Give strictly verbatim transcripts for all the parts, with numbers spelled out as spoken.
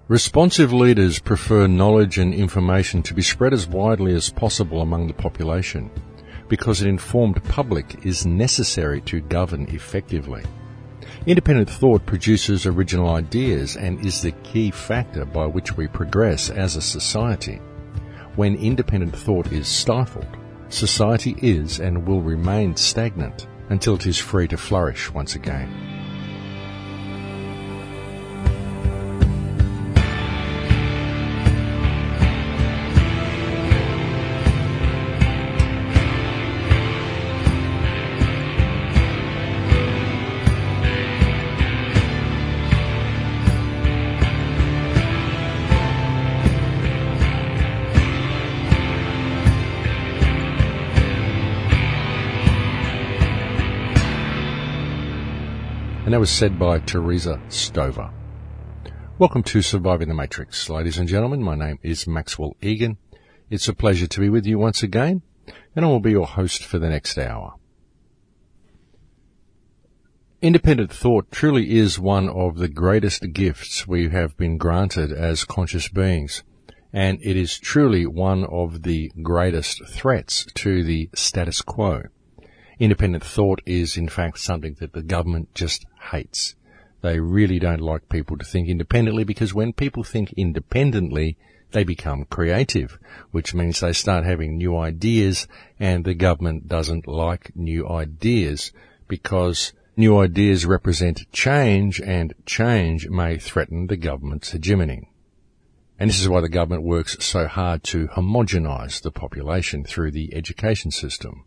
Responsive leaders prefer knowledge and information to be spread as widely as possible among the population, because an informed public is necessary to govern effectively. Independent thought produces original ideas and is the key factor by which we progress as a society. When independent thought is stifled, society is and will remain stagnant until it is free to flourish once again. And that was said by Teresa Stover. Welcome to Surviving the Matrix, ladies and gentlemen. My name is Maxwell Egan. It's a pleasure to be with you once again, and I will be your host for the next hour. Independent thought truly is one of the greatest gifts we have been granted as conscious beings, and it is truly one of the greatest threats to the status quo. Independent thought is, in fact, something that the government just hates. They really don't like people to think independently, because when people think independently, they become creative, which means they start having new ideas, and the government doesn't like new ideas because new ideas represent change, and change may threaten the government's hegemony. And this is why the government works so hard to homogenize the population through the education system.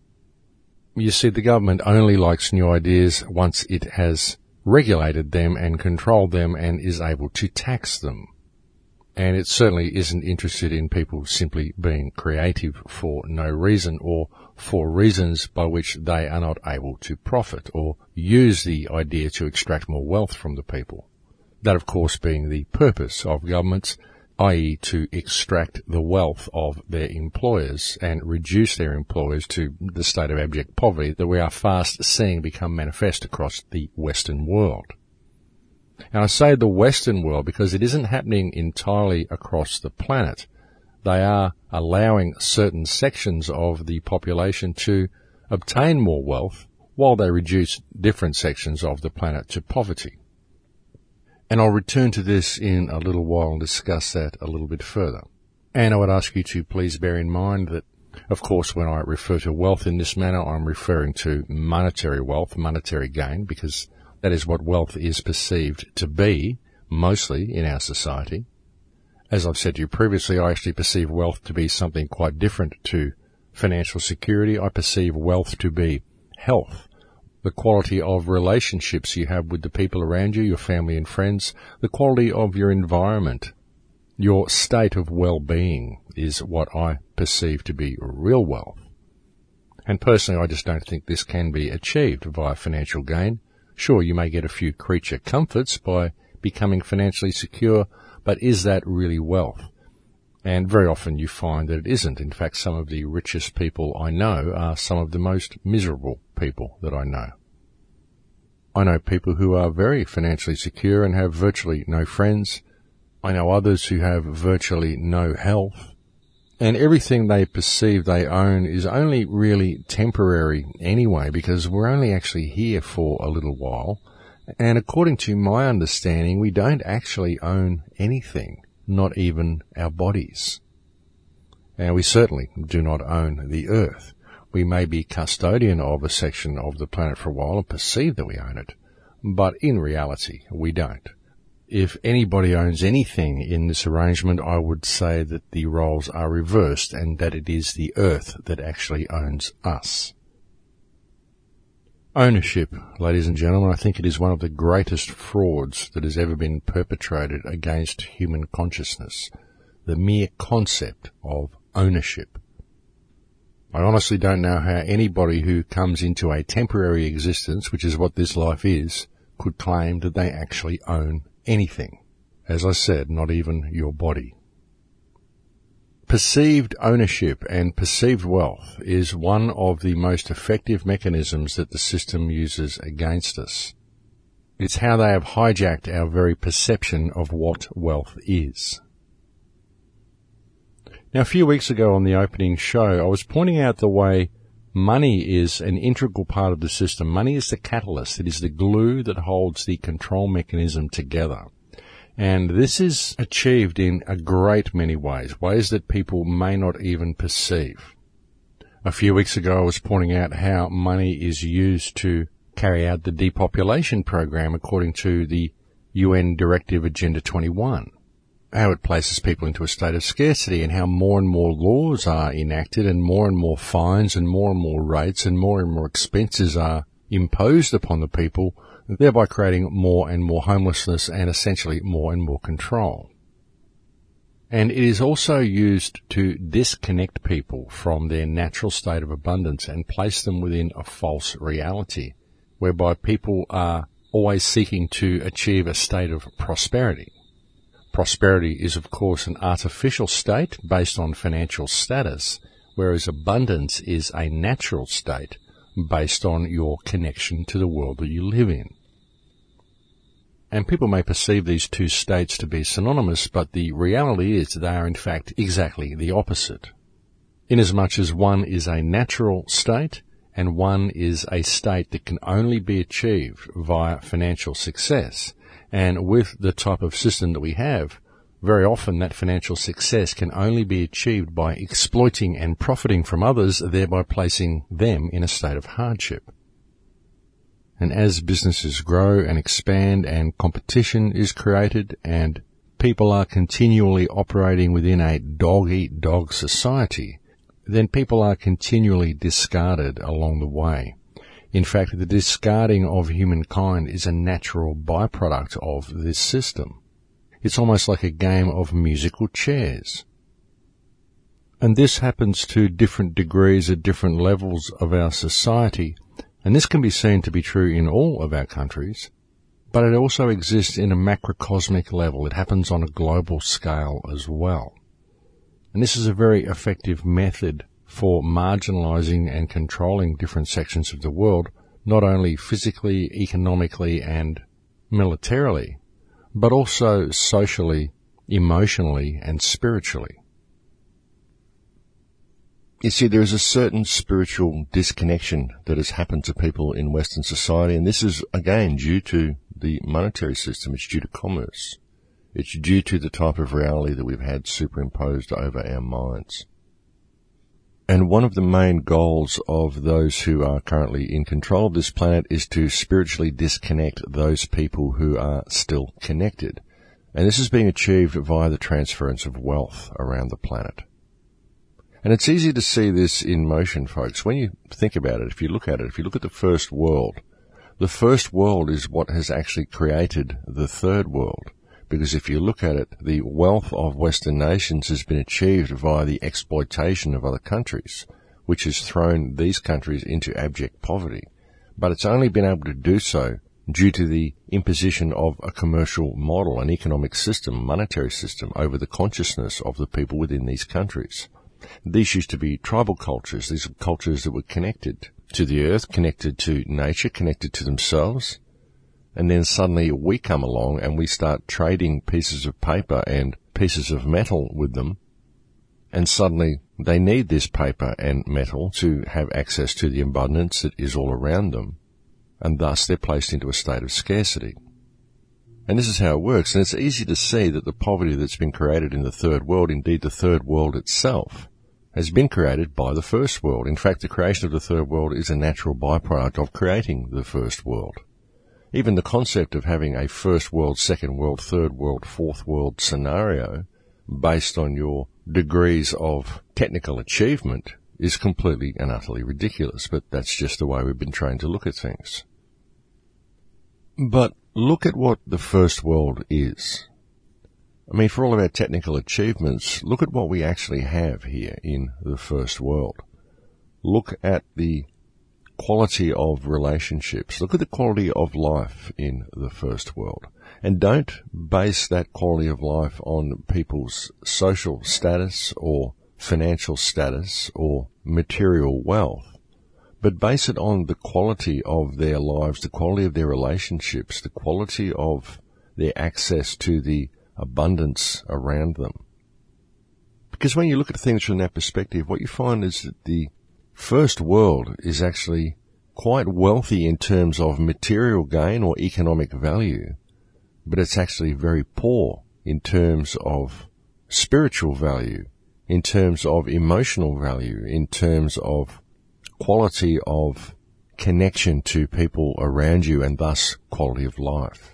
You see, the government only likes new ideas once it has regulated them and controlled them and is able to tax them. And it certainly isn't interested in people simply being creative for no reason, or for reasons by which they are not able to profit or use the idea to extract more wealth from the people. That, of course, being the purpose of governments, that is to extract the wealth of their employers and reduce their employers to the state of abject poverty that we are fast seeing become manifest across the Western world. And I say the Western world because it isn't happening entirely across the planet. They are allowing certain sections of the population to obtain more wealth while they reduce different sections of the planet to poverty. And I'll return to this in a little while and discuss that a little bit further. And I would ask you to please bear in mind that, of course, when I refer to wealth in this manner, I'm referring to monetary wealth, monetary gain, because that is what wealth is perceived to be, mostly in our society. As I've said to you previously, I actually perceive wealth to be something quite different to financial security. I perceive wealth to be health. The quality of relationships you have with the people around you, your family and friends, the quality of your environment, your state of well-being is what I perceive to be real wealth. And personally, I just don't think this can be achieved via financial gain. Sure, you may get a few creature comforts by becoming financially secure, but is that really wealth? And very often you find that it isn't. In fact, some of the richest people I know are some of the most miserable people that I know. I know people who are very financially secure and have virtually no friends. I know others who have virtually no health. And everything they perceive they own is only really temporary anyway, because we're only actually here for a little while. And according to my understanding, we don't actually own anything. Not even our bodies. And we certainly do not own the earth. We may be custodian of a section of the planet for a while and perceive that we own it, but in reality, we don't. If anybody owns anything in this arrangement, I would say that the roles are reversed and that it is the earth that actually owns us. Ownership, ladies and gentlemen, I think it is one of the greatest frauds that has ever been perpetrated against human consciousness. The mere concept of ownership. I honestly don't know how anybody who comes into a temporary existence, which is what this life is, could claim that they actually own anything. As I said, not even your body. Perceived ownership and perceived wealth is one of the most effective mechanisms that the system uses against us. It's how they have hijacked our very perception of what wealth is. Now, a few weeks ago on the opening show, I was pointing out the way money is an integral part of the system. Money is the catalyst. It is the glue that holds the control mechanism together. And this is achieved in a great many ways, ways that people may not even perceive. A few weeks ago, I was pointing out how money is used to carry out the depopulation program according to the U N Directive Agenda twenty-one. How it places people into a state of scarcity and how more and more laws are enacted and more and more fines and more and more rates and more and more expenses are imposed upon the people, thereby creating more and more homelessness and essentially more and more control. And it is also used to disconnect people from their natural state of abundance and place them within a false reality, whereby people are always seeking to achieve a state of prosperity. Prosperity is, of course, an artificial state based on financial status, whereas abundance is a natural state based on your connection to the world that you live in. And people may perceive these two states to be synonymous, but the reality is they are in fact exactly the opposite. Inasmuch as one is a natural state and one is a state that can only be achieved via financial success. And with the type of system that we have, very often that financial success can only be achieved by exploiting and profiting from others, thereby placing them in a state of hardship. And as businesses grow and expand and competition is created and people are continually operating within a dog-eat-dog society, then people are continually discarded along the way. In fact, the discarding of humankind is a natural byproduct of this system. It's almost like a game of musical chairs. And this happens to different degrees at different levels of our society, and this can be seen to be true in all of our countries, but it also exists in a macrocosmic level. It happens on a global scale as well. And this is a very effective method for marginalizing and controlling different sections of the world, not only physically, economically, and militarily, but also socially, emotionally, and spiritually. You see, there is a certain spiritual disconnection that has happened to people in Western society, and this is, again, due to the monetary system. It's due to commerce. It's due to the type of reality that we've had superimposed over our minds. And one of the main goals of those who are currently in control of this planet is to spiritually disconnect those people who are still connected. And this is being achieved via the transference of wealth around the planet. And it's easy to see this in motion, folks. When you think about it, if you look at it, if you look at the first world, the first world is what has actually created the third world. Because if you look at it, the wealth of Western nations has been achieved via the exploitation of other countries, which has thrown these countries into abject poverty. But it's only been able to do so due to the imposition of a commercial model, an economic system, monetary system over the consciousness of the people within these countries. These used to be tribal cultures. These were cultures that were connected to the earth, connected to nature, connected to themselves. And then suddenly we come along and we start trading pieces of paper and pieces of metal with them. And suddenly they need this paper and metal to have access to the abundance that is all around them. And thus they're placed into a state of scarcity. And this is how it works. And it's easy to see that the poverty that's been created in the third world, indeed the third world itself, has been created by the first world. In fact, the creation of the third world is a natural byproduct of creating the first world. Even the concept of having a first world, second world, third world, fourth world scenario based on your degrees of technical achievement is completely and utterly ridiculous, but that's just the way we've been trained to look at things. But look at what the first world is. I mean, for all of our technical achievements, look at what we actually have here in the first world. Look at the quality of relationships. Look at the quality of life in the first world. And don't base that quality of life on people's social status or financial status or material wealth, but base it on the quality of their lives, the quality of their relationships, the quality of their access to the abundance around them. Because when you look at things from that perspective, what you find is that the first world is actually quite wealthy in terms of material gain or economic value, but it's actually very poor in terms of spiritual value, in terms of emotional value, in terms of quality of connection to people around you and thus quality of life.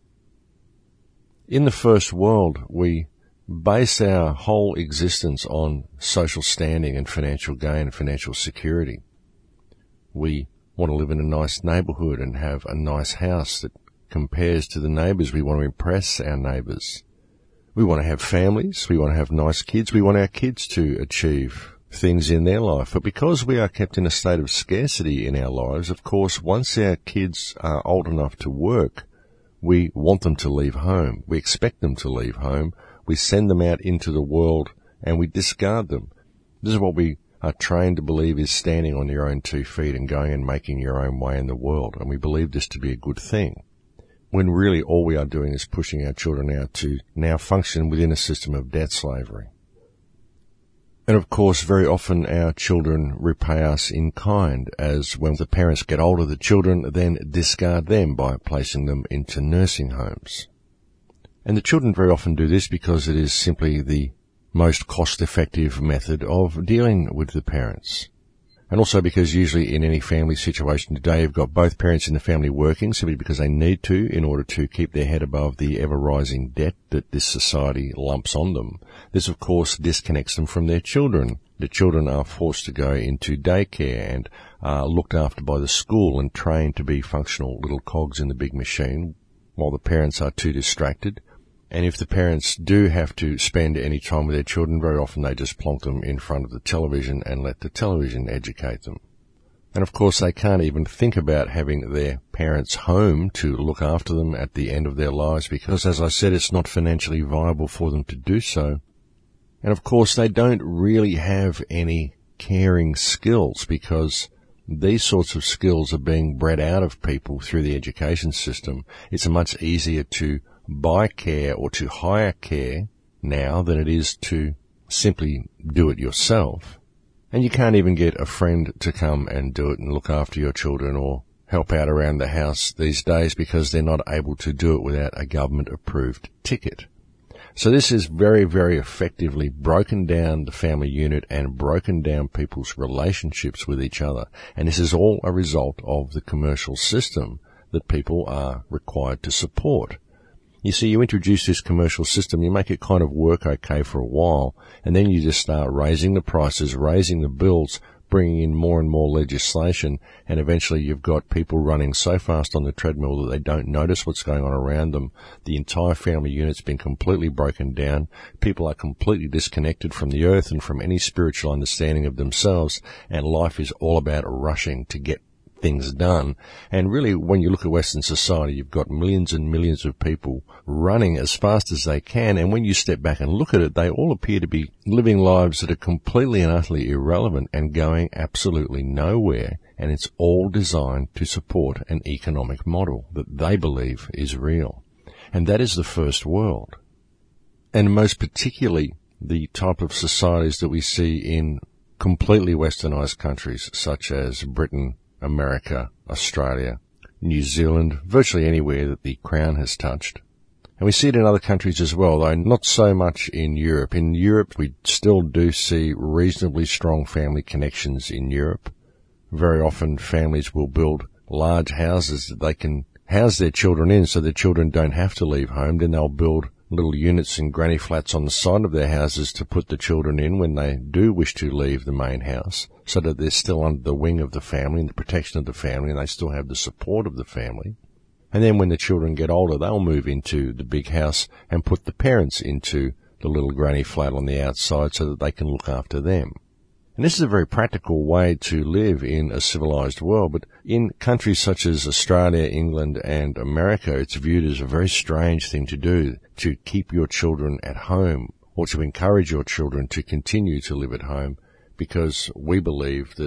In the first world, we base our whole existence on social standing and financial gain and financial security. We want to live in a nice neighbourhood and have a nice house that compares to the neighbours. We want to impress our neighbours. We want to have families. We want to have nice kids. We want our kids to achieve things in their life. But because we are kept in a state of scarcity in our lives, of course, once our kids are old enough to work, we want them to leave home. We expect them to leave home. We send them out into the world and we discard them. This is what we are trained to believe is standing on your own two feet and going and making your own way in the world. And we believe this to be a good thing, when really all we are doing is pushing our children out to now function within a system of debt slavery. And of course, very often our children repay us in kind, as when the parents get older, the children then discard them by placing them into nursing homes. And the children very often do this because it is simply the most cost-effective method of dealing with the parents. And also because usually in any family situation today, you've got both parents in the family working simply because they need to in order to keep their head above the ever-rising debt that this society lumps on them. This, of course, disconnects them from their children. The children are forced to go into daycare and are looked after by the school and trained to be functional little cogs in the big machine, while the parents are too distracted. And if the parents do have to spend any time with their children, very often they just plonk them in front of the television and let the television educate them. And of course they can't even think about having their parents home to look after them at the end of their lives because, as I said, it's not financially viable for them to do so. And of course they don't really have any caring skills because these sorts of skills are being bred out of people through the education system. It's much easier to buy care or to hire care now than it is to simply do it yourself. And you can't even get a friend to come and do it and look after your children or help out around the house these days because they're not able to do it without a government-approved ticket. So this has very, very effectively broken down the family unit and broken down people's relationships with each other. And this is all a result of the commercial system that people are required to support. You see, you introduce this commercial system, you make it kind of work okay for a while, and then you just start raising the prices, raising the bills, bringing in more and more legislation, and eventually you've got people running so fast on the treadmill that they don't notice what's going on around them. The entire family unit's been completely broken down. People are completely disconnected from the earth and from any spiritual understanding of themselves, and life is all about rushing to get things done. And really, when you look at Western society, you've got millions and millions of people running as fast as they can, and when you step back and look at it, they all appear to be living lives that are completely and utterly irrelevant and going absolutely nowhere, and it's all designed to support an economic model that they believe is real. And that is the first world. And most particularly, the type of societies that we see in completely westernized countries such as Britain, America, Australia, New Zealand, virtually anywhere that the Crown has touched. And we see it in other countries as well, though not so much in Europe. In Europe, we still do see reasonably strong family connections in Europe. Very often families will build large houses that they can house their children in so their children don't have to leave home. Then they'll build little units and granny flats on the side of their houses to put the children in when they do wish to leave the main house, so that they're still under the wing of the family and the protection of the family, and they still have the support of the family. And then when the children get older, they'll move into the big house and put the parents into the little granny flat on the outside so that they can look after them. And this is a very practical way to live in a civilized world, but in countries such as Australia, England, and America, it's viewed as a very strange thing to do, to keep your children at home or to encourage your children to continue to live at home, because we believe that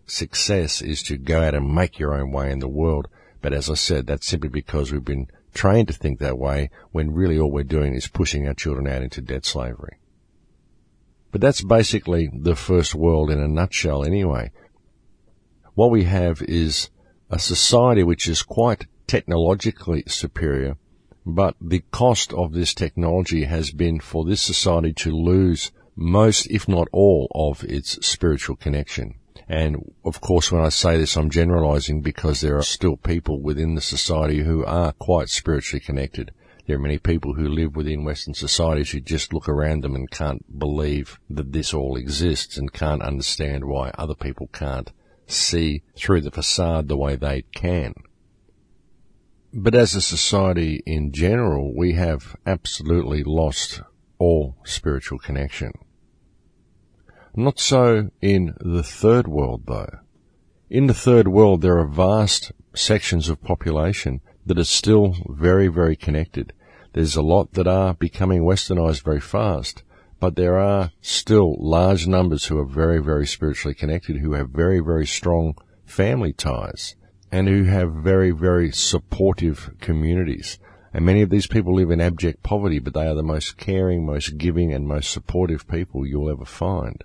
success is to go out and make your own way in the world. But as I said, that's simply because we've been trained to think that way, when really all we're doing is pushing our children out into debt slavery. But that's basically the first world in a nutshell anyway. What we have is a society which is quite technologically superior, but the cost of this technology has been for this society to lose most, if not all, of its spiritual connection. And of course, when I say this, I'm generalizing because there are still people within the society who are quite spiritually connected. There are many people who live within Western societies who just look around them and can't believe that this all exists and can't understand why other people can't see through the facade the way they can. But as a society in general, we have absolutely lost all spiritual connection. Not so in the third world, though. In the third world, there are vast sections of population that are still very, very connected. There's a lot that are becoming westernized very fast, but there are still large numbers who are very, very spiritually connected, who have very, very strong family ties, and who have very, very supportive communities. And many of these people live in abject poverty, but they are the most caring, most giving, and most supportive people you'll ever find.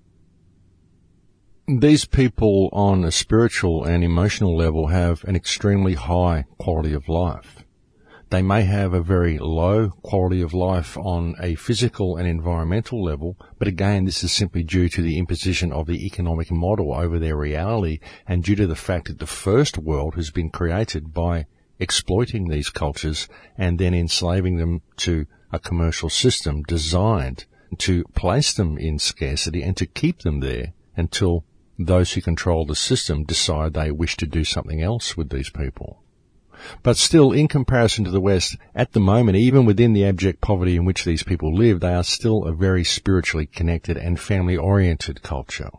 These people on a spiritual and emotional level have an extremely high quality of life. They may have a very low quality of life on a physical and environmental level, but again, this is simply due to the imposition of the economic model over their reality and due to the fact that the first world has been created by exploiting these cultures and then enslaving them to a commercial system designed to place them in scarcity and to keep them there until those who control the system decide they wish to do something else with these people. But still, in comparison to the West, at the moment, even within the abject poverty in which these people live, they are still a very spiritually connected and family-oriented culture.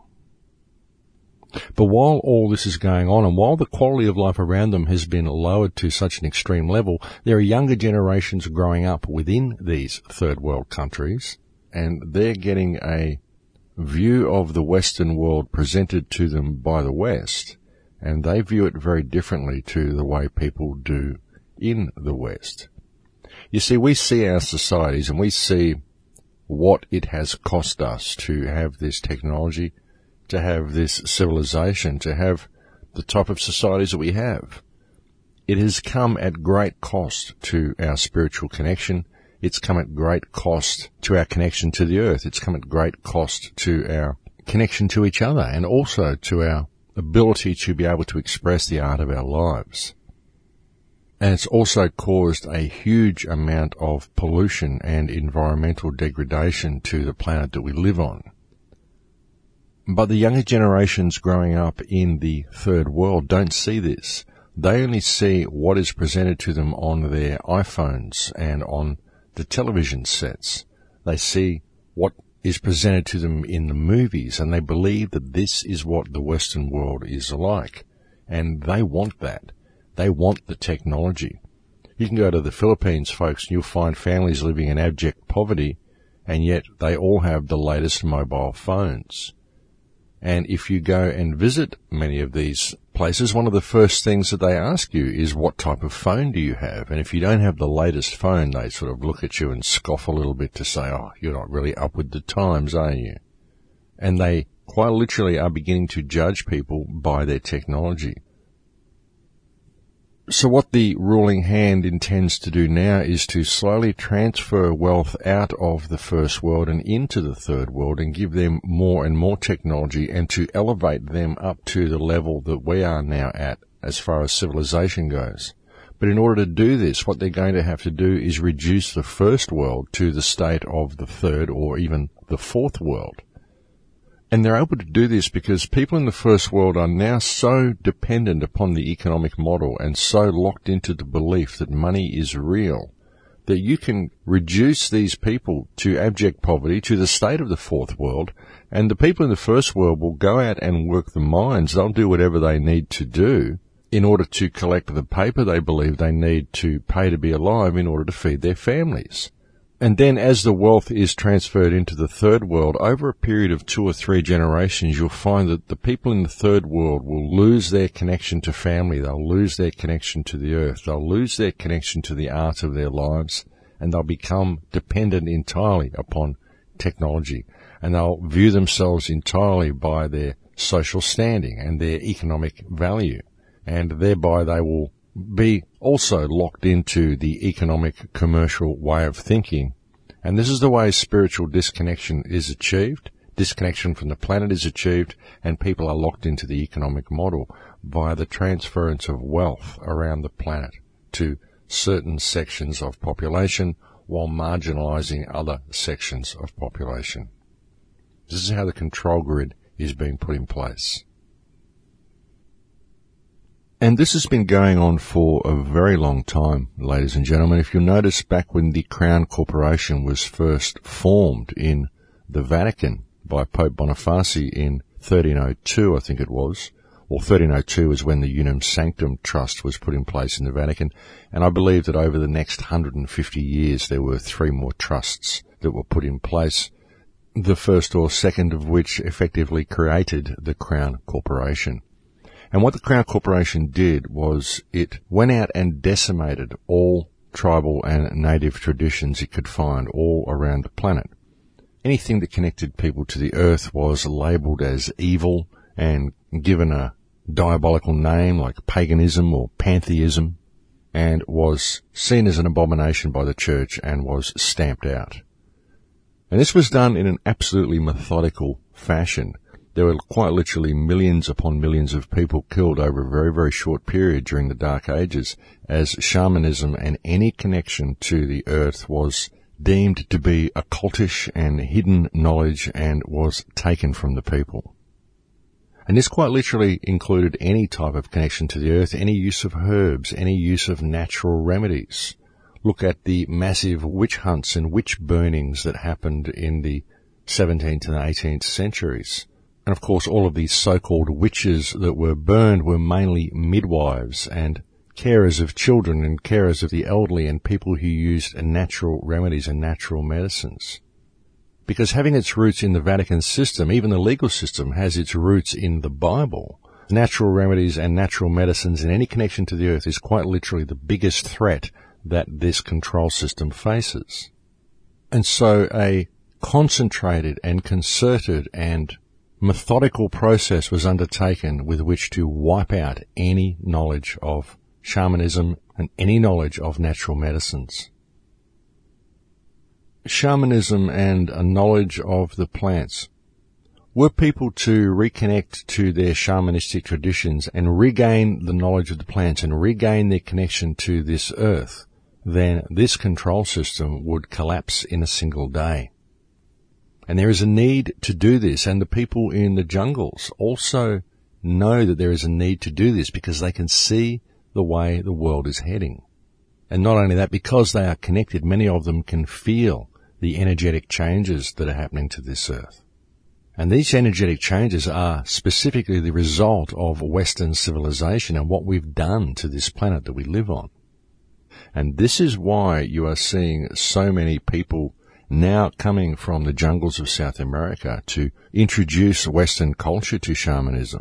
But while all this is going on, and while the quality of life around them has been lowered to such an extreme level, there are younger generations growing up within these third world countries, and they're getting a view of the Western world presented to them by the West, and they view it very differently to the way people do in the West. You see, we see our societies and we see what it has cost us to have this technology, to have this civilization, to have the type of societies that we have. It has come at great cost to our spiritual connection. It's come at great cost to our connection to the earth. It's come at great cost to our connection to each other and also to our ability to be able to express the art of our lives. And it's also caused a huge amount of pollution and environmental degradation to the planet that we live on. But the younger generations growing up in the third world don't see this. They only see what is presented to them on their iPhones and on the television sets. They see what is presented to them in the movies, and they believe that this is what the Western world is like. And they want that. They want the technology. You can go to the Philippines, folks, and you'll find families living in abject poverty, and yet they all have the latest mobile phones. And if you go and visit many of these places, one of the first things that they ask you is, what type of phone do you have? And if you don't have the latest phone, they sort of look at you and scoff a little bit to say, oh, you're not really up with the times, are you? And they quite literally are beginning to judge people by their technology. So what the ruling hand intends to do now is to slowly transfer wealth out of the first world and into the third world and give them more and more technology and to elevate them up to the level that we are now at as far as civilization goes. But in order to do this, what they're going to have to do is reduce the first world to the state of the third or even the fourth world. And they're able to do this because people in the first world are now so dependent upon the economic model and so locked into the belief that money is real that you can reduce these people to abject poverty, to the state of the fourth world, and the people in the first world will go out and work the mines. They'll do whatever they need to do in order to collect the paper they believe they need to pay to be alive in order to feed their families. And then as the wealth is transferred into the third world, over a period of two or three generations, you'll find that the people in the third world will lose their connection to family. They'll lose their connection to the earth. They'll lose their connection to the art of their lives, and they'll become dependent entirely upon technology. And they'll view themselves entirely by their social standing and their economic value. And thereby they will be also locked into the economic commercial way of thinking. And this is the way spiritual disconnection is achieved. Disconnection from the planet is achieved, and people are locked into the economic model via the transference of wealth around the planet to certain sections of population while marginalizing other sections of population. This is how the control grid is being put in place. And this has been going on for a very long time, ladies and gentlemen. If you'll notice, back when the Crown Corporation was first formed in the Vatican by Pope Boniface in thirteen oh two, I think it was, or thirteen oh two is when the Unum Sanctum Trust was put in place in the Vatican, and I believe that over the next one hundred fifty years there were three more trusts that were put in place, the first or second of which effectively created the Crown Corporation. And what the Crown Corporation did was it went out and decimated all tribal and native traditions it could find all around the planet. Anything that connected people to the earth was labelled as evil and given a diabolical name like paganism or pantheism, and was seen as an abomination by the church and was stamped out. And this was done in an absolutely methodical fashion. There were quite literally millions upon millions of people killed over a very, very short period during the Dark Ages, as shamanism and any connection to the earth was deemed to be occultish and hidden knowledge and was taken from the people. And this quite literally included any type of connection to the earth, any use of herbs, any use of natural remedies. Look at the massive witch hunts and witch burnings that happened in the seventeenth and eighteenth centuries. And of course, all of these so-called witches that were burned were mainly midwives and carers of children and carers of the elderly and people who used natural remedies and natural medicines. Because having its roots in the Vatican system, even the legal system has its roots in the Bible. Natural remedies and natural medicines and any connection to the earth is quite literally the biggest threat that this control system faces. And so a concentrated and concerted and methodical process was undertaken with which to wipe out any knowledge of shamanism and any knowledge of natural medicines. Shamanism and a knowledge of the plants. Were people to reconnect to their shamanistic traditions and regain the knowledge of the plants and regain their connection to this earth, then this control system would collapse in a single day. And there is a need to do this, and the people in the jungles also know that there is a need to do this because they can see the way the world is heading. And not only that, because they are connected, many of them can feel the energetic changes that are happening to this earth. And these energetic changes are specifically the result of Western civilization and what we've done to this planet that we live on. And this is why you are seeing so many people now coming from the jungles of South America to introduce Western culture to shamanism.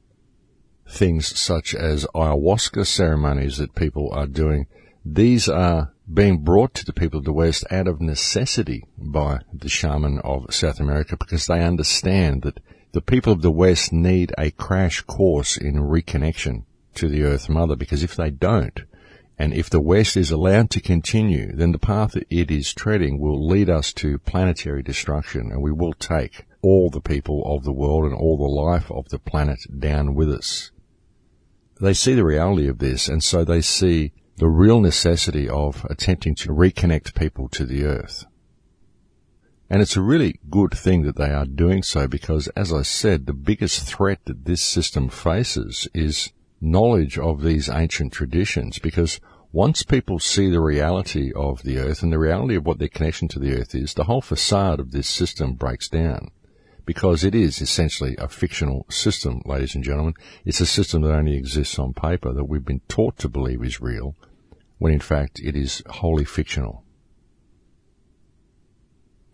Things such as ayahuasca ceremonies that people are doing, these are being brought to the people of the West out of necessity by the shaman of South America because they understand that the people of the West need a crash course in reconnection to the Earth Mother, because if they don't, and if the West is allowed to continue, then the path that it is treading will lead us to planetary destruction, and we will take all the people of the world and all the life of the planet down with us. They see the reality of this, and so they see the real necessity of attempting to reconnect people to the earth. And it's a really good thing that they are doing so because, as I said, the biggest threat that this system faces is knowledge of these ancient traditions, because once people see the reality of the earth and the reality of what their connection to the earth is, the whole facade of this system breaks down, because it is essentially a fictional system, ladies and gentlemen. It's a system that only exists on paper, that we've been taught to believe is real, when in fact it is wholly fictional.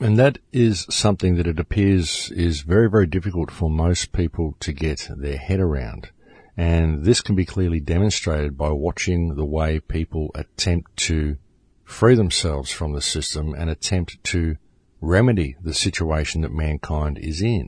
And that is something that it appears is very, very difficult for most people to get their head around. And this can be clearly demonstrated by watching the way people attempt to free themselves from the system and attempt to remedy the situation that mankind is in.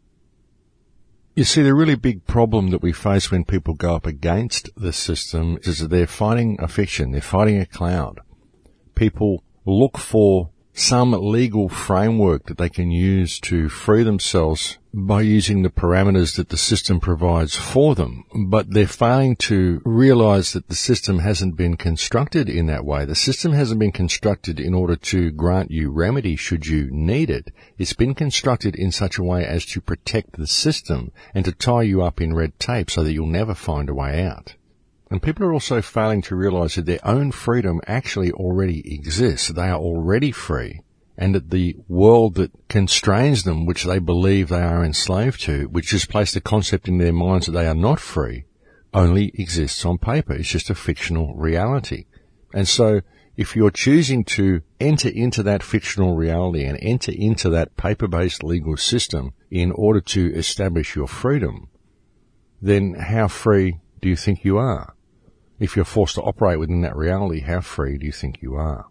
You see, the really big problem that we face when people go up against the system is that they're fighting a fiction, they're fighting a cloud. People look for some legal framework that they can use to free themselves by using the parameters that the system provides for them, but they're failing to realize that the system hasn't been constructed in that way. The system hasn't been constructed in order to grant you remedy should you need it. It's been constructed in such a way as to protect the system and to tie you up in red tape so that you'll never find a way out. And people are also failing to realize that their own freedom actually already exists. They are already free, and that the world that constrains them, which they believe they are enslaved to, which has placed the concept in their minds that they are not free, only exists on paper. It's just a fictional reality. And so if you're choosing to enter into that fictional reality and enter into that paper-based legal system in order to establish your freedom, then how free do you think you are? If you're forced to operate within that reality, how free do you think you are?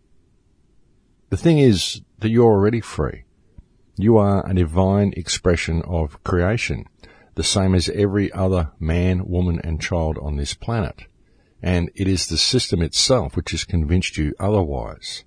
The thing is that you're already free. You are a divine expression of creation, the same as every other man, woman, and child on this planet. And it is the system itself which has convinced you otherwise.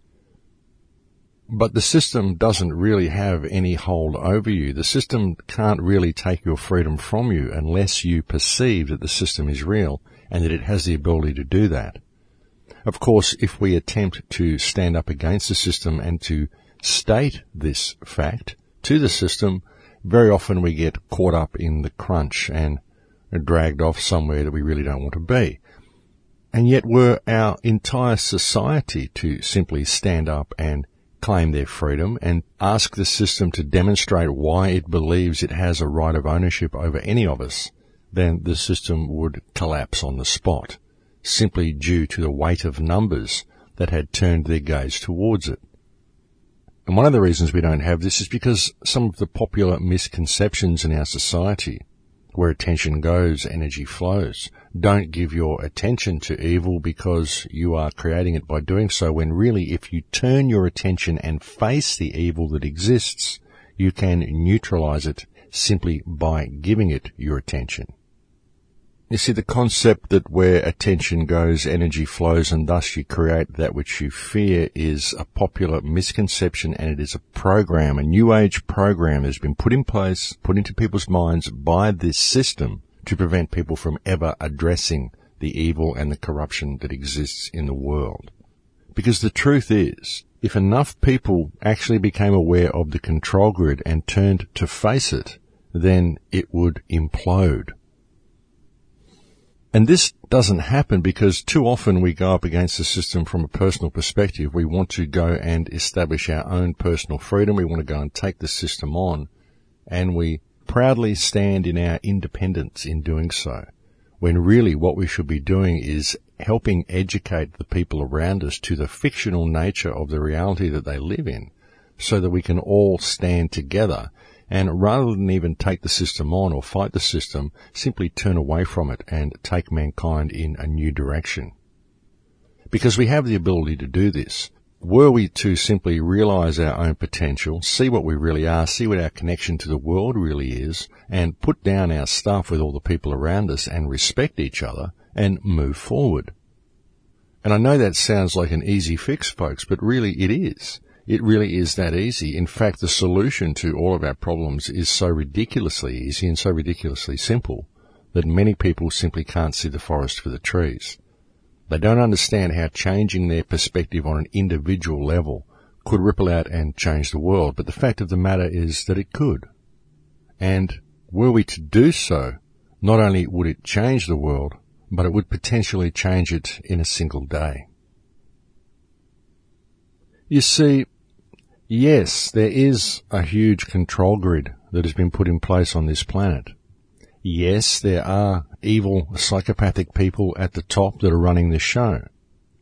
But the system doesn't really have any hold over you. The system can't really take your freedom from you unless you perceive that the system is real and that it has the ability to do that. Of course, if we attempt to stand up against the system and to state this fact to the system, very often we get caught up in the crunch and dragged off somewhere that we really don't want to be. And yet were our entire society to simply stand up and claim their freedom and ask the system to demonstrate why it believes it has a right of ownership over any of us, then the system would collapse on the spot, simply due to the weight of numbers that had turned their gaze towards it. And one of the reasons we don't have this is because some of the popular misconceptions in our society, where attention goes, energy flows, don't give your attention to evil because you are creating it by doing so, when really if you turn your attention and face the evil that exists, you can neutralize it simply by giving it your attention. You see, the concept that where attention goes, energy flows, and thus you create that which you fear is a popular misconception, and it is a program, a new age program that has been put in place, put into people's minds by this system to prevent people from ever addressing the evil and the corruption that exists in the world. Because the truth is, if enough people actually became aware of the control grid and turned to face it, then it would implode. And this doesn't happen because too often we go up against the system from a personal perspective. We want to go and establish our own personal freedom. We want to go and take the system on, and we proudly stand in our independence in doing so, when really what we should be doing is helping educate the people around us to the fictional nature of the reality that they live in, so that we can all stand together and rather than even take the system on or fight the system, simply turn away from it and take mankind in a new direction. Because we have the ability to do this. Were we to simply realize our own potential, see what we really are, see what our connection to the world really is, and put down our stuff with all the people around us and respect each other and move forward. And I know that sounds like an easy fix, folks, but really it is. It really is that easy. In fact, the solution to all of our problems is so ridiculously easy and so ridiculously simple that many people simply can't see the forest for the trees. They don't understand how changing their perspective on an individual level could ripple out and change the world, but the fact of the matter is that it could. And were we to do so, not only would it change the world, but it would potentially change it in a single day. You see, yes, there is a huge control grid that has been put in place on this planet. Yes, there are evil, psychopathic people at the top that are running the show.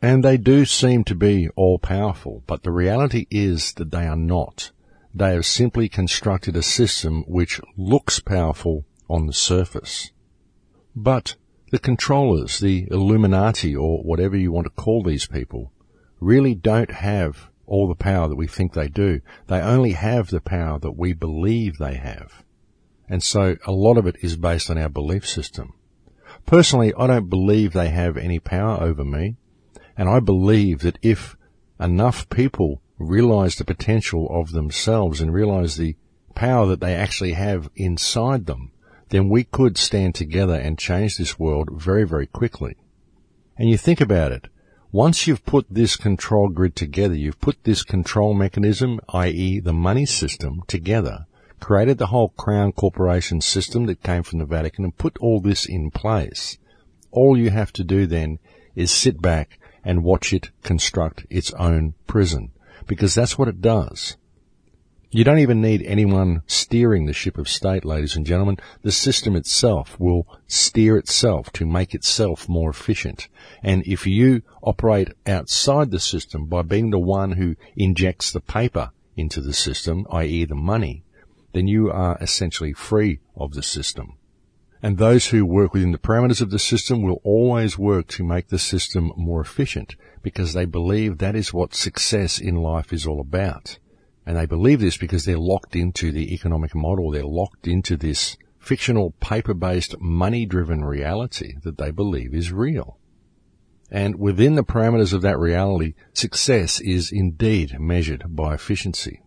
And they do seem to be all-powerful, but the reality is that they are not. They have simply constructed a system which looks powerful on the surface. But the controllers, the Illuminati, or whatever you want to call these people, really don't have all the power that we think they do. They only have the power that we believe they have. And so a lot of it is based on our belief system. Personally, I don't believe they have any power over me. And I believe that if enough people realize the potential of themselves and realize the power that they actually have inside them, then we could stand together and change this world very, very quickly. And you think about it. Once you've put this control grid together, you've put this control mechanism, that is the money system, together, created the whole Crown Corporation system that came from the Vatican and put all this in place. All you have to do then is sit back and watch it construct its own prison, because that's what it does. You don't even need anyone steering the ship of state, ladies and gentlemen. The system itself will steer itself to make itself more efficient. And if you operate outside the system by being the one who injects the paper into the system, that is the money, then you are essentially free of the system. And those who work within the parameters of the system will always work to make the system more efficient, because they believe that is what success in life is all about. And they believe this because they're locked into the economic model. They're locked into this fictional, paper-based, money-driven reality that they believe is real. And within the parameters of that reality, success is indeed measured by efficiency.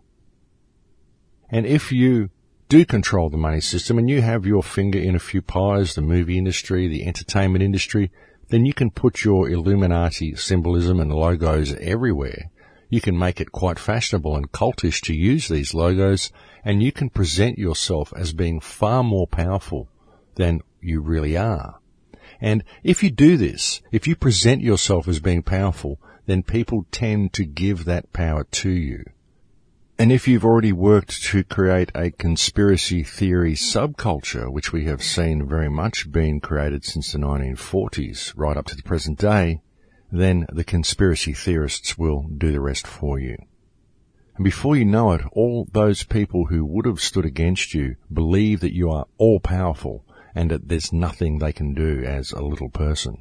And if you do control the money system and you have your finger in a few pies, the movie industry, the entertainment industry, then you can put your Illuminati symbolism and logos everywhere. You can make it quite fashionable and cultish to use these logos, and you can present yourself as being far more powerful than you really are. And if you do this, if you present yourself as being powerful, then people tend to give that power to you. And if you've already worked to create a conspiracy theory subculture, which we have seen very much being created since the nineteen forties, right up to the present day, then the conspiracy theorists will do the rest for you. And before you know it, all those people who would have stood against you believe that you are all-powerful and that there's nothing they can do as a little person.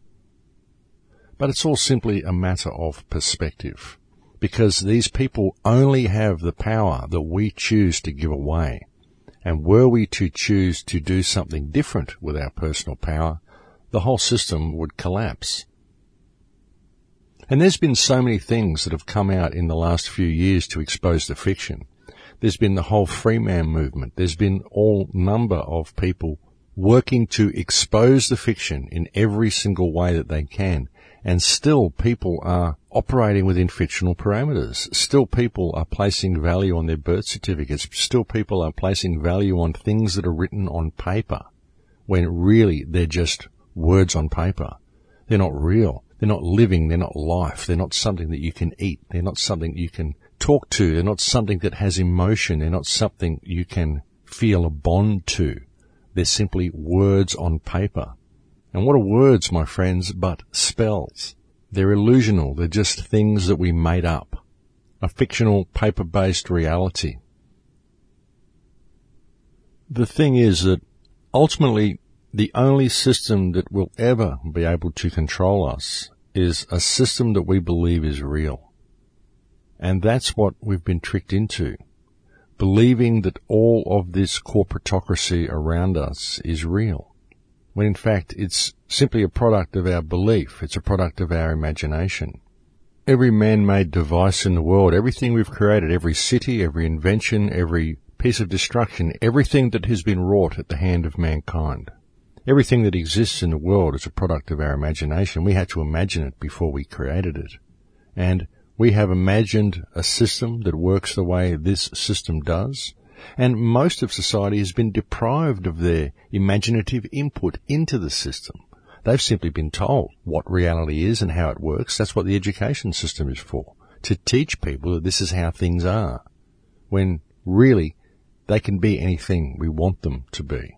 But it's all simply a matter of perspective, because these people only have the power that we choose to give away. And were we to choose to do something different with our personal power, the whole system would collapse. And there's been so many things that have come out in the last few years to expose the fiction. There's been the whole free man movement. There's been all number of people working to expose the fiction in every single way that they can. And still people are operating within fictional parameters. Still people are placing value on their birth certificates. Still people are placing value on things that are written on paper, when really they're just words on paper. They're not real. They're not living. They're not life. They're not something that you can eat. They're not something you can talk to. They're not something that has emotion. They're not something you can feel a bond to. They're simply words on paper. And what are words, my friends, but spells? They're illusional. They're just things that we made up. A fictional, paper-based reality. The thing is that ultimately the only system that will ever be able to control us is a system that we believe is real. And that's what we've been tricked into, believing that all of this corporatocracy around us is real, when in fact it's simply a product of our belief. It's a product of our imagination. Every man-made device in the world, everything we've created, every city, every invention, every piece of destruction, everything that has been wrought at the hand of mankind, everything that exists in the world is a product of our imagination. We had to imagine it before we created it. And we have imagined a system that works the way this system does. And most of society has been deprived of their imaginative input into the system. They've simply been told what reality is and how it works. That's what the education system is for, to teach people that this is how things are, when really they can be anything we want them to be.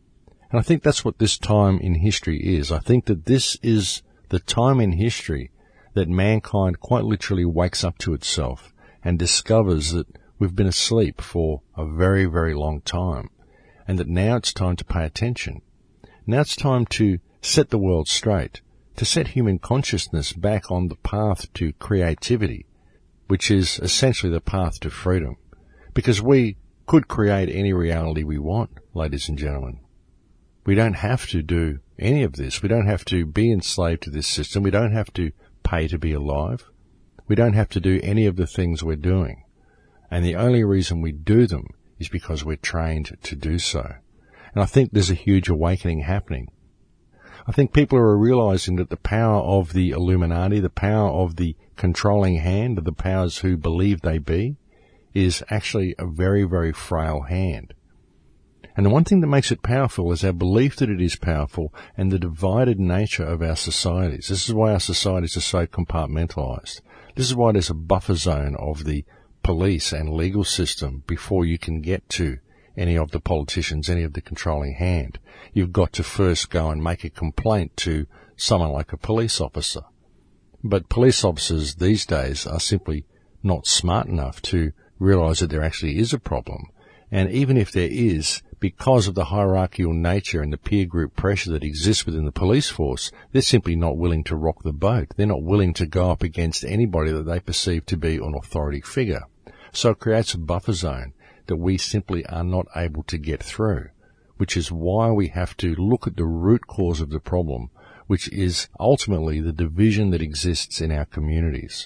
And I think that's what this time in history is. I think that this is the time in history that mankind quite literally wakes up to itself and discovers that we've been asleep for a very, very long time, and that now it's time to pay attention. Now it's time to set the world straight, to set human consciousness back on the path to creativity, which is essentially the path to freedom. Because we could create any reality we want, ladies and gentlemen. We don't have to do any of this. We don't have to be enslaved to this system. We don't have to pay to be alive. We don't have to do any of the things we're doing. And the only reason we do them is because we're trained to do so. And I think there's a huge awakening happening. I think people are realizing that the power of the Illuminati, the power of the controlling hand, the powers who believe they be, is actually a very, very frail hand. And the one thing that makes it powerful is our belief that it is powerful and the divided nature of our societies. This is why our societies are so compartmentalized. This is why there's a buffer zone of the police and legal system before you can get to any of the politicians, any of the controlling hand. You've got to first go and make a complaint to someone like a police officer. But police officers these days are simply not smart enough to realize that there actually is a problem. And even if there is, because of the hierarchical nature and the peer group pressure that exists within the police force, they're simply not willing to rock the boat. They're not willing to go up against anybody that they perceive to be an authority figure. So it creates a buffer zone that we simply are not able to get through, which is why we have to look at the root cause of the problem, which is ultimately the division that exists in our communities.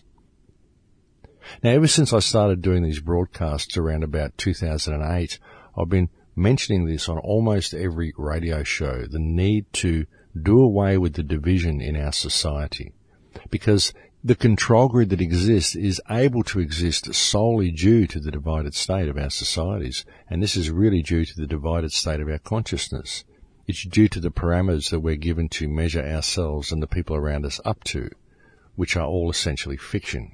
Now, ever since I started doing these broadcasts around about two thousand eight, I've been mentioning this on almost every radio show, the need to do away with the division in our society. Because the control grid that exists is able to exist solely due to the divided state of our societies. And this is really due to the divided state of our consciousness. It's due to the parameters that we're given to measure ourselves and the people around us up to, which are all essentially fiction.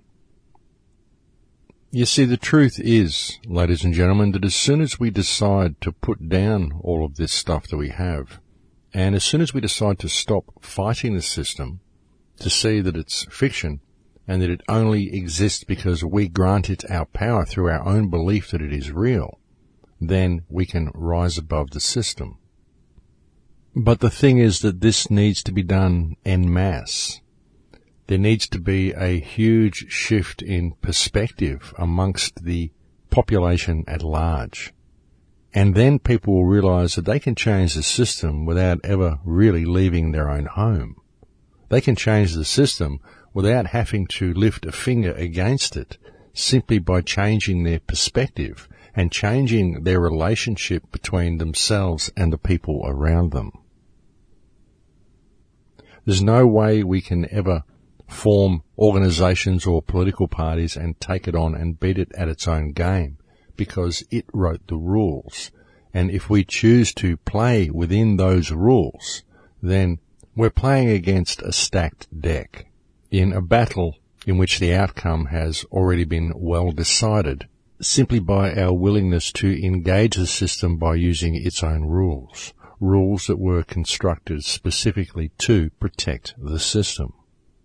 You see, the truth is, ladies and gentlemen, that as soon as we decide to put down all of this stuff that we have, and as soon as we decide to stop fighting the system, to see that it's fiction, and that it only exists because we grant it our power through our own belief that it is real, then we can rise above the system. But the thing is that this needs to be done en masse. There needs to be a huge shift in perspective amongst the population at large. And then people will realize that they can change the system without ever really leaving their own home. They can change the system without having to lift a finger against it, simply by changing their perspective and changing their relationship between themselves and the people around them. There's no way we can ever form organizations or political parties and take it on and beat it at its own game, because it wrote the rules. And if we choose to play within those rules, then we're playing against a stacked deck in a battle in which the outcome has already been well decided, simply by our willingness to engage the system by using its own rules, rules that were constructed specifically to protect the system.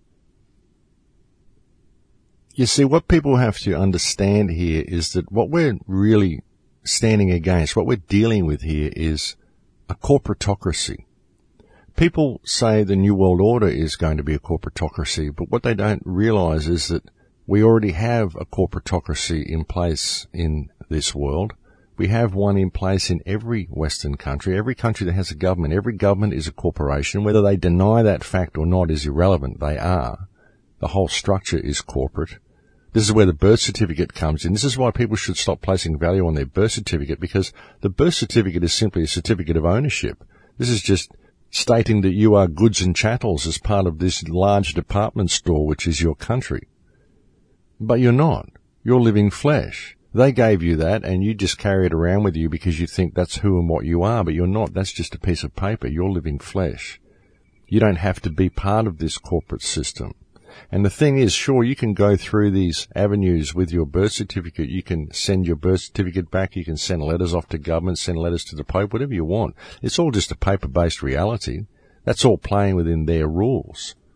You see, what people have to understand here is that what we're really standing against, what we're dealing with here, is a corporatocracy. People say the New World Order is going to be a corporatocracy, but what they don't realize is that we already have a corporatocracy in place in this world. We have one in place in every Western country. Every country that has a government, every government is a corporation. Whether they deny that fact or not is irrelevant. They are. The whole structure is corporate. This is where the birth certificate comes in. This is why people should stop placing value on their birth certificate, because the birth certificate is simply a certificate of ownership. This is just stating that you are goods and chattels as part of this large department store, which is your country. But you're not. You're living flesh. They gave you that, and you just carry it around with you because you think that's who and what you are, but you're not. That's just a piece of paper. You're living flesh. You don't have to be part of this corporate system. And the thing is, sure, you can go through these avenues with your birth certificate. You can send your birth certificate back. You can send letters off to government, send letters to the Pope, whatever you want. It's all just a paper-based reality. That's all playing within their rules.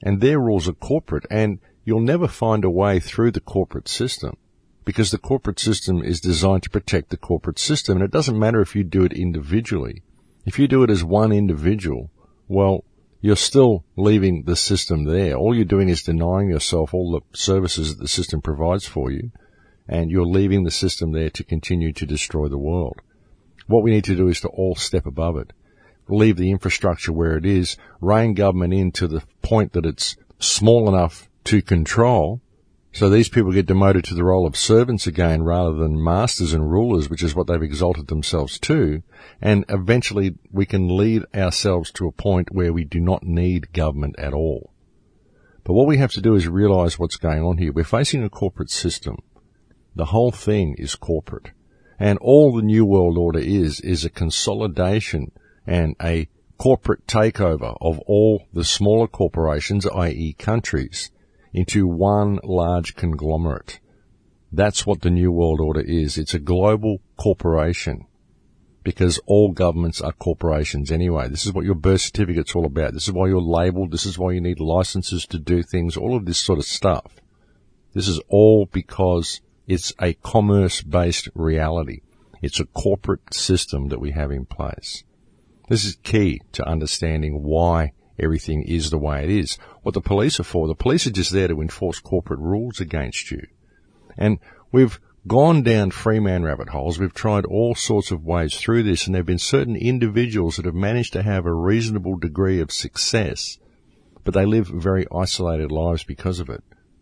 and their rules are corporate, and you'll never find a way through the corporate system because the corporate system is designed to protect the corporate system, and it doesn't matter if you do it individually. If you do it as one individual, well, you're still leaving the system there. All you're doing is denying yourself all the services that the system provides for you, and you're leaving the system there to continue to destroy the world. What we need to do is to all step above it, leave the infrastructure where it is, rein government in to the point that it's small enough to control, so these people get demoted to the role of servants again rather than masters and rulers, which is what they've exalted themselves to, and eventually we can lead ourselves to a point where we do not need government at all. But what we have to do is realize what's going on here. We're facing a corporate system. The whole thing is corporate. And all the New World Order is, is a consolidation and a corporate takeover of all the smaller corporations, that is countries, into one large conglomerate. That's what the New World Order is. It's a global corporation because all governments are corporations anyway. This is what your birth certificate's all about. This is why you're labelled. This is why you need licenses to do things, all of this sort of stuff. This is all because it's a commerce-based reality. It's a corporate system that we have in place. This is key to understanding why everything is the way it is. What the police are for, the police are just there to enforce corporate rules against you. And we've gone down free man rabbit holes. We've tried all sorts of ways through this, and there have been certain individuals that have managed to have a reasonable degree of success, but they live very isolated lives because of it.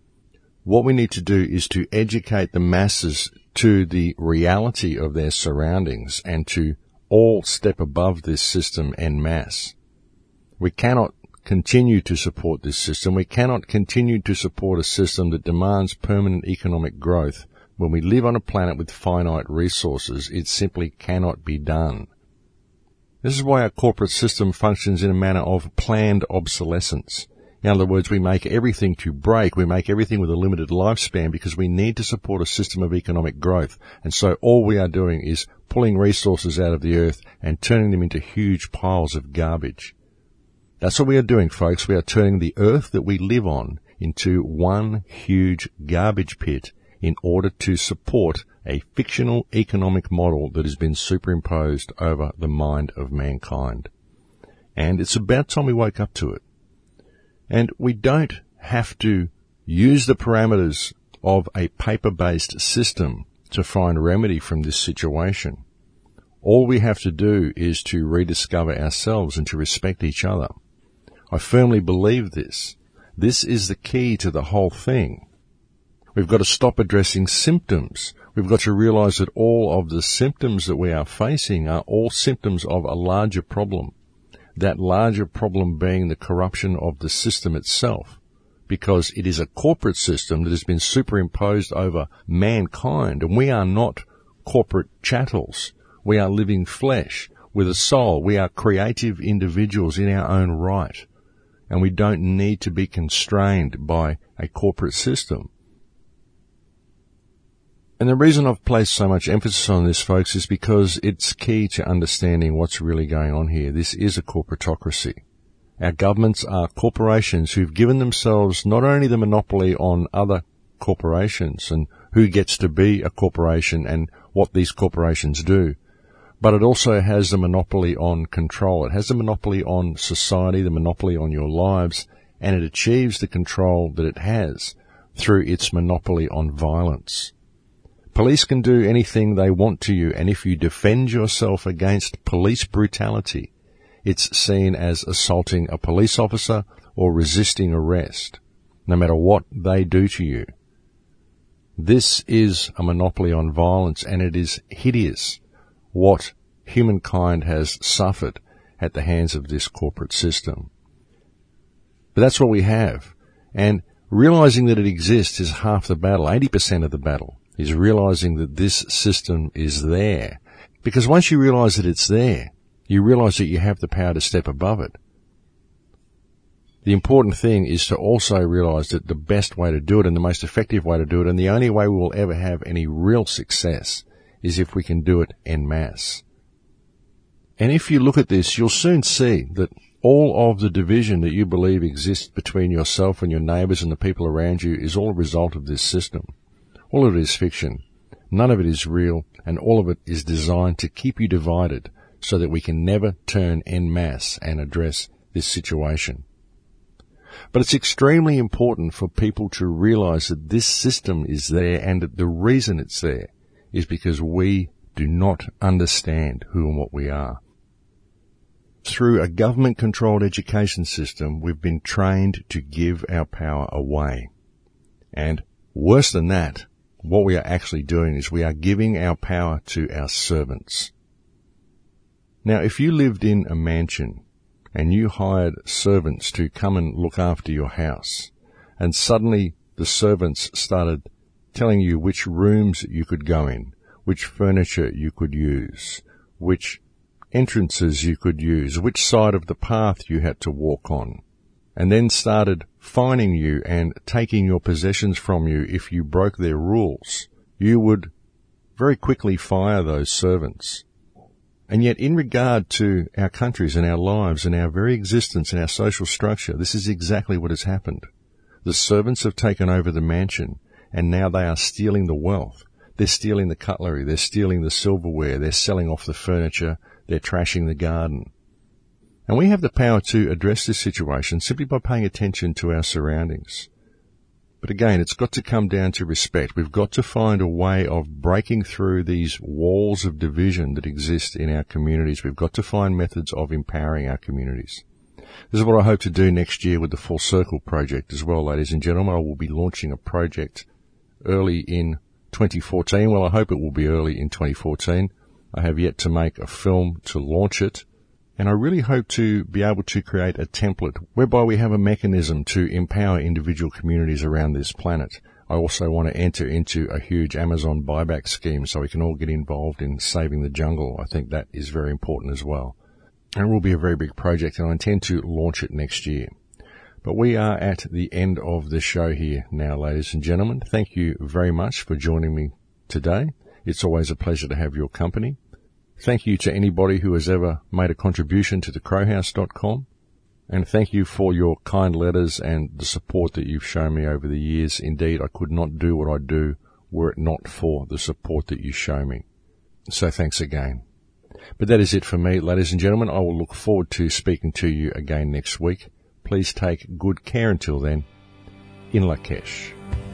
What we need to do is to educate the masses to the reality of their surroundings and to all step above this system en masse. We cannot continue to support this system. We cannot continue to support a system that demands permanent economic growth when we live on a planet with finite resources. It simply cannot be done. This is why our corporate system functions in a manner of planned obsolescence. In other words, we make everything to break. We make everything with a limited lifespan because we need to support a system of economic growth. And so all we are doing is pulling resources out of the earth and turning them into huge piles of garbage. That's what we are doing, folks. We are turning the earth that we live on into one huge garbage pit in order to support a fictional economic model that has been superimposed over the mind of mankind. And it's about time we woke up to it. And we don't have to use the parameters of a paper-based system to find remedy from this situation. All we have to do is to rediscover ourselves and to respect each other. I firmly believe this. This is the key to the whole thing. We've got to stop addressing symptoms. We've got to realize that all of the symptoms that we are facing are all symptoms of a larger problem. That larger problem being the corruption of the system itself, because it is a corporate system that has been superimposed over mankind, and we are not corporate chattels. We are living flesh with a soul. We are creative individuals in our own right, and we don't need to be constrained by a corporate system. And the reason I've placed so much emphasis on this, folks, is because it's key to understanding what's really going on here. This is a corporatocracy. Our governments are corporations who've given themselves not only the monopoly on other corporations and who gets to be a corporation and what these corporations do, but it also has the monopoly on control. It has the monopoly on society, the monopoly on your lives, and it achieves the control that it has through its monopoly on violence. Police can do anything they want to you, and if you defend yourself against police brutality, it's seen as assaulting a police officer or resisting arrest, no matter what they do to you. This is a monopoly on violence, and it is hideous what humankind has suffered at the hands of this corporate system. But that's what we have, and realizing that it exists is half the battle. eighty percent of the battle is realizing that this system is there. Because once you realize that it's there, you realize that you have the power to step above it. The important thing is to also realize that the best way to do it and the most effective way to do it, and the only way we will ever have any real success, is if we can do it en masse. And if you look at this, you'll soon see that all of the division that you believe exists between yourself and your neighbours and the people around you is all a result of this system. All of it is fiction. None of it is real, and all of it is designed to keep you divided so that we can never turn en masse and address this situation. But it's extremely important for people to realize that this system is there, and that the reason it's there is because we do not understand who and what we are. Through a government-controlled education system, we've been trained to give our power away. And worse than that, what we are actually doing is we are giving our power to our servants. Now, if you lived in a mansion and you hired servants to come and look after your house, and suddenly the servants started telling you which rooms you could go in, which furniture you could use, which entrances you could use, which side of the path you had to walk on, and then started fining you and taking your possessions from you if you broke their rules, you would very quickly fire those servants. And yet, in regard to our countries and our lives and our very existence and our social structure, this is exactly what has happened. The servants have taken over the mansion, and now they are stealing the wealth. They're stealing the cutlery, they're stealing the silverware, they're selling off the furniture, they're trashing the garden. And we have the power to address this situation simply by paying attention to our surroundings. But again, it's got to come down to respect. We've got to find a way of breaking through these walls of division that exist in our communities. We've got to find methods of empowering our communities. This is what I hope to do next year with the Full Circle project as well, ladies and gentlemen. I will be launching a project early in twenty fourteen. Well, I hope it will be early in twenty fourteen. I have yet to make a film to launch it. And I really hope to be able to create a template whereby we have a mechanism to empower individual communities around this planet. I also want to enter into a huge Amazon buyback scheme so we can all get involved in saving the jungle. I think that is very important as well. And it will be a very big project, and I intend to launch it next year. But we are at the end of the show here now, ladies and gentlemen. Thank you very much for joining me today. It's always a pleasure to have your company. Thank you to anybody who has ever made a contribution to the crowhouse dot com. And thank you for your kind letters and the support that you've shown me over the years. Indeed, I could not do what I do were it not for the support that you show me. So thanks again. But that is it for me, ladies and gentlemen. I will look forward to speaking to you again next week. Please take good care until then. In Lakesh.